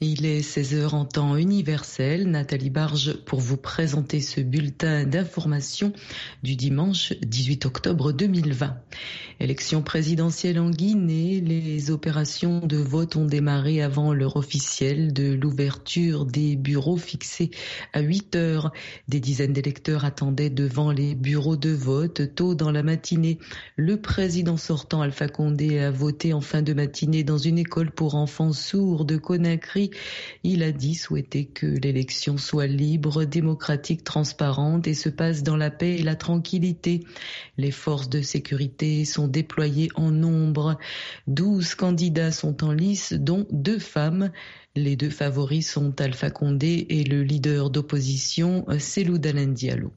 Il est 16h en temps universel. Nathalie Barge pour vous présenter ce bulletin d'information du dimanche 18 octobre 2020. Élection présidentielle en Guinée, les opérations de vote ont démarré avant l'heure officielle de l'ouverture des bureaux fixés à 8 heures. Des dizaines d'électeurs attendaient devant les bureaux de vote tôt dans la matinée. Le président sortant Alpha Condé a voté en fin de matinée dans une école pour enfants sourds de Conakry. Il a dit souhaiter que l'élection soit libre, démocratique, transparente et se passe dans la paix et la tranquillité. Les forces de sécurité sont déployées en nombre. 12 candidats sont en lice, dont 2 femmes. Les 2 favoris sont Alpha Condé et le leader d'opposition, Cellou Dalein Diallo.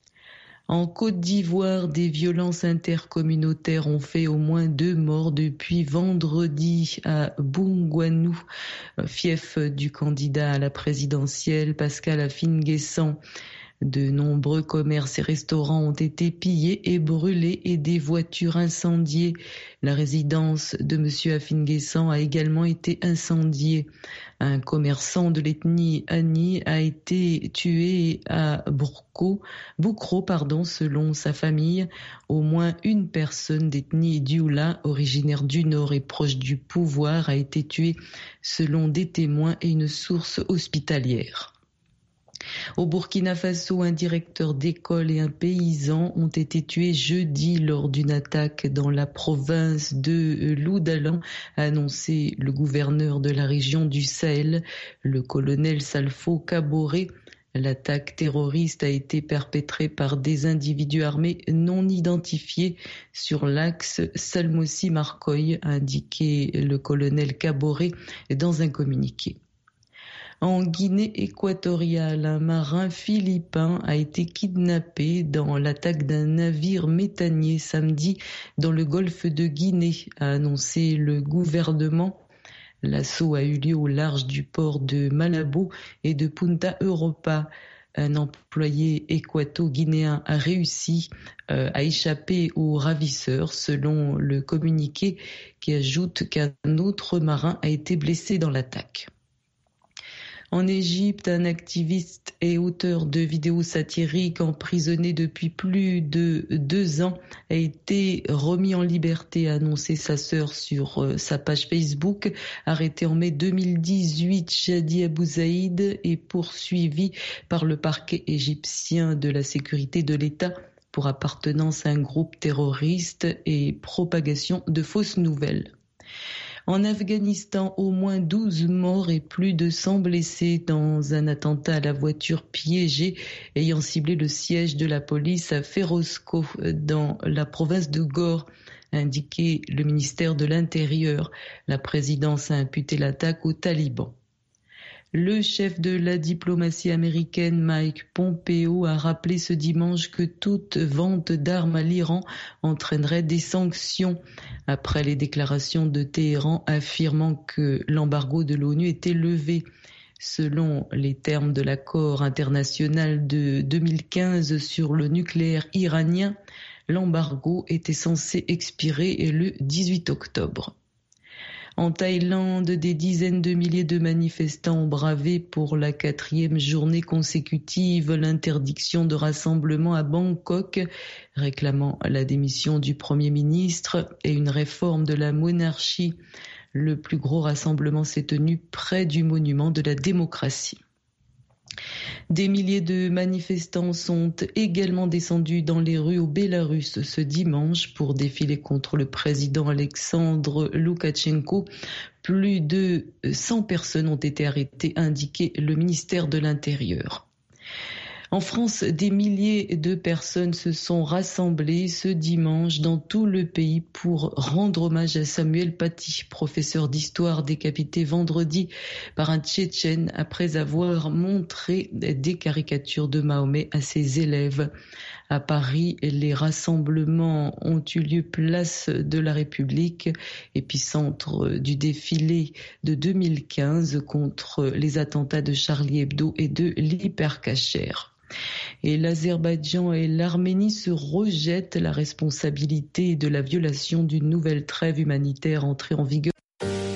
En Côte d'Ivoire, des violences intercommunautaires ont fait au moins 2 morts depuis vendredi à Boungouanou, fief du candidat à la présidentielle Pascal Afine-Guessant. De nombreux commerces et restaurants ont été pillés et brûlés et des voitures incendiées. La résidence de M. Afine-Guessant a également été incendiée. Un commerçant de l'ethnie Ani a été tué à Boukro, selon sa famille. Au moins une personne d'ethnie Dioula, originaire du Nord et proche du pouvoir, a été tuée selon des témoins et une source hospitalière. Au Burkina Faso, un directeur d'école et un paysan ont été tués jeudi lors d'une attaque dans la province de Loudalan, a annoncé le gouverneur de la région du Sahel, le colonel Salfo Kaboré. L'attaque terroriste a été perpétrée par des individus armés non identifiés sur l'axe Salmossi-Marcoy, a indiqué le colonel Kaboré dans un communiqué. En Guinée équatoriale, un marin philippin a été kidnappé dans l'attaque d'un navire méthanier samedi dans le golfe de Guinée, a annoncé le gouvernement. L'assaut a eu lieu au large du port de Malabo et de Punta Europa. Un employé équato-guinéen a réussi à échapper aux ravisseurs, selon le communiqué qui ajoute qu'un autre marin a été blessé dans l'attaque. En Égypte, un activiste et auteur de vidéos satiriques emprisonné depuis plus de 2 ans a été remis en liberté, a annoncé sa sœur sur sa page Facebook. Arrêté en mai 2018, Chadi Abou Zaïd est poursuivi par le parquet égyptien de la sécurité de l'État pour appartenance à un groupe terroriste et propagation de fausses nouvelles. En Afghanistan, au moins 12 morts et plus de 100 blessés dans un attentat à la voiture piégée ayant ciblé le siège de la police à Ferozko dans la province de Gore, a indiqué le ministère de l'Intérieur. La présidence a imputé l'attaque aux talibans. Le chef de la diplomatie américaine, Mike Pompeo, a rappelé ce dimanche que toute vente d'armes à l'Iran entraînerait des sanctions après les déclarations de Téhéran affirmant que l'embargo de l'ONU était levé. Selon les termes de l'accord international de 2015 sur le nucléaire iranien, l'embargo était censé expirer le 18 octobre. En Thaïlande, des dizaines de milliers de manifestants ont bravé pour la 4e journée consécutive l'interdiction de rassemblement à Bangkok, réclamant la démission du Premier ministre et une réforme de la monarchie. Le plus gros rassemblement s'est tenu près du monument de la démocratie. Des milliers de manifestants sont également descendus dans les rues au Bélarus ce dimanche pour défiler contre le président Alexandre Loukachenko. Plus de 100 personnes ont été arrêtées, a indiqué le ministère de l'Intérieur. En France, des milliers de personnes se sont rassemblées ce dimanche dans tout le pays pour rendre hommage à Samuel Paty, professeur d'histoire décapité vendredi par un Tchétchène après avoir montré des caricatures de Mahomet à ses élèves. À Paris, les rassemblements ont eu lieu place de la République, épicentre du défilé de 2015 contre les attentats de Charlie Hebdo et de l'Hypercacher. Et l'Azerbaïdjan et l'Arménie se rejettent la responsabilité de la violation d'une nouvelle trêve humanitaire entrée en vigueur